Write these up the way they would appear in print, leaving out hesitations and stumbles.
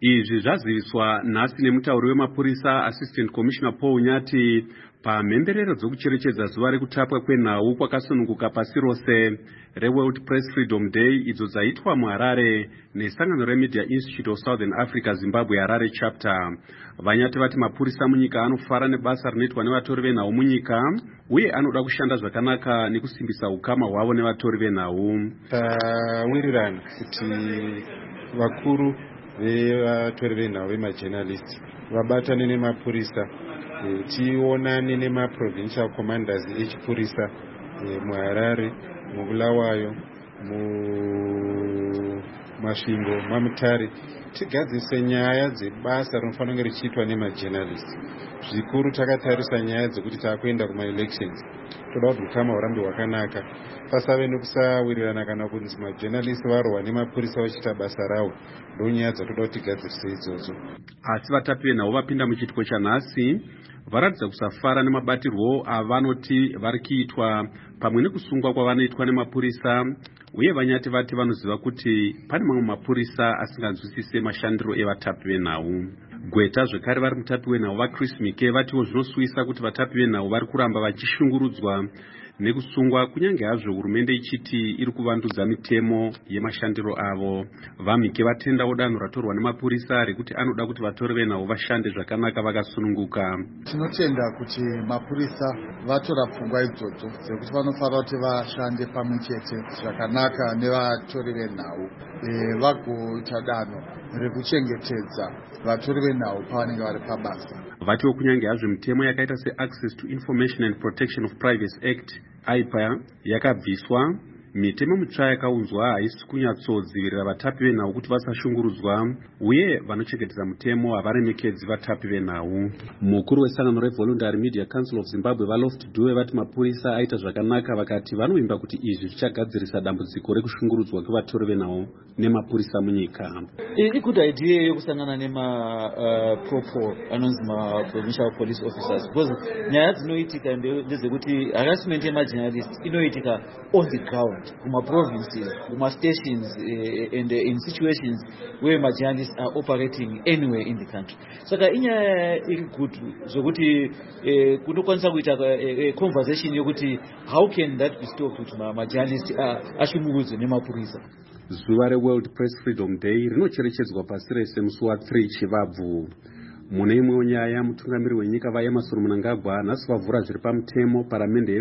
Izvi zvaziviswa nhasi nemutauri wemapurisa Assistant Commissioner Paul Nyati pamhemberero dzokucherechedza zuva rekutapwa kwenhau kwakasununguka pasi rose reWorld Press Freedom Day idzo dzaitwa muHarare nesangano reMedia Institute of Southern Africa Zimbabwe Harare Chapter. Vanyati vati mapurisa munyika anofara nebasa rinoitwa nevatori venhau munyika uye anoda kushanda zvakanaka nekusimbisa ukama hwavo nevatori venhau. Tawirirana kuti vakuru vevatori venhau vemajournalists vabatane nemapurisa tionane nemaprovincial commanders echipurisa muHarare, muBulawayo, muMasvingo, maMutare, tigadzise nyaya dzebasa rinofanira kunge richiitwa nemajournalists. Zvikuru takatarisa nyaya dzekuti taakuenda kumaelections, toda kuti ukama hurambe hwakanaka, pasave nokusawirirana kana kunzi majournalists varohwa nemapurisa vachiita basa ravo. Ndonyaya dzatoda kuti tigadzirise idzodzo. Asi vatapi venhau vapinda muchiitiko chanhasi varatidza kusafara nemabatirwo avanoti vari kuitwa pamwe nekusungwa kwavanoitwa nemapurisa, uye vanyati vati vanoziva kuti pane mamwe mapurisa asinganzwisise mashandiro evatapi venhau. Gweta zvekare vari mutapi wenhau vaChris Mike vatiwo zvinosuvisa kuti vatapi venhau vari kuramba vachishungurudzwa nekusungwa kunyange hazvo hurumende ichiti iri kuvandudza mitemo yemashandiro avo. VaMike vatendawo danho ratorwa nemapurisa rekuti anoda kuti vatori venhau vashande zvakanaka vakasununguka. Tinotenda kuti mapurisa vatora pfungwa idzodzo dzekuti vanofanira kuti vashande pamwe chete zvakanaka nevatori venhau, vagoita danho rekuchengetedza vatori venhau pavanenge vari pabasa. Vatiwo kunyange hazvo mitemo yakaita seAccess to Information and Protection of Privacy Act IPA yakabviswa, mitemo mitsva yakaunzwa haisi kunyatsodzivirira vatapi venhau kuti vasashungurudzwa, uye vanochengetedza mutemo havaremekedzi vatapi venhau. Mukuru wesangano reVoluntary Media Council of Zimbabwe vaLoft Dube vati mapurisa aita zvakanaka, vakati vanovimba kuti izvi zvichagadzirisa dambudziko rekushungurudzwa kwevatori venhau nemapurisa munyika. Good idea yokusangana nema-propo anonzi ma-provincial police officers, because nyaya dzinoitika ndezekuti harassment yemajournalists inoitika on the ground kuma-provinces, kuma-stations, and in situations where journalists are operating anywhere in the country. Saka inyaya iri good zvokuti kunokwanisa kuita conversation yokuti how can that be stopped kuti majournalists ashungurudzwe nemapurisa. Zuva reWorld Press Freedom Day rinocherechedzwa pasi rese musi wa3 Chivabvu. Mune imwewo nyaya, mutungamiri wenyika vaEmmerson Mnangagwa nhasi vavhura zviri pamutemo paramende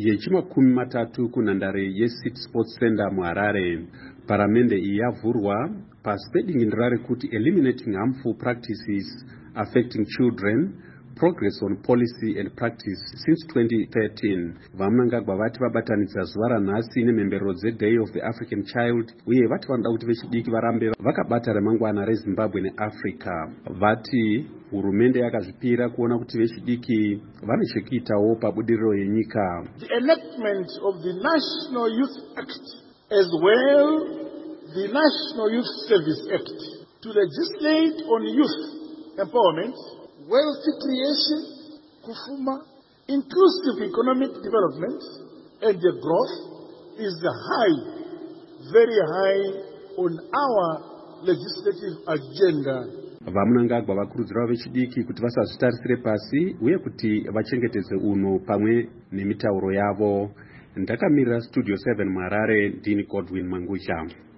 yechi30 kunhandare yeCity Sports Center muHarare. Paramende iyi yavhurwa pasi pedingindira rekuti Eliminating Harmful Practices Affecting Children, Progress on Policy and Practice since 2013. VaMnangagwa vati vabatanidza zuva ranhasi nemhemberero dzeDay of the African Child, uye vati vanoda kuti vechidiki varambe vakabata remangwana reZimbabwe neAfrica. Vati hurumende yakazvipira kuona kuti vechidiki vane chekuitawo pabudiriro yenyika. The enactment of the National Youth Act as well the National Youth Service Act to legislate on youth empowerment, wealthy creation, kufuma, inclusive economic development, and the growth is high, very high on our legislative agenda. VaMnangagwa vakurudzira vechidiki kuti vasazvitarisire pasi uye kuti vachengetedze unhu pamwe nemitauro yavo. Ndakamirira Studio 7 muHarare, ndini Godwin Mangucha.